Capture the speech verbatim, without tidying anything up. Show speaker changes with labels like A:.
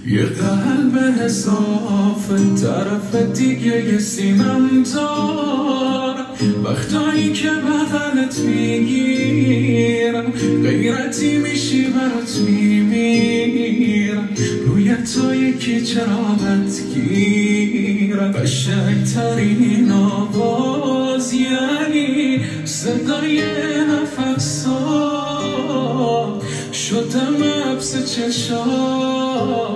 A: یه قلب حساف طرف دیگه یه سینم دار، وقتایی که بغلت میگیرم غیرتی میشی برات میمیرم، روی تو یکی چراغت گیرم، قشنگترین آواز یعنی صدای نفسات، شدم حبس چشات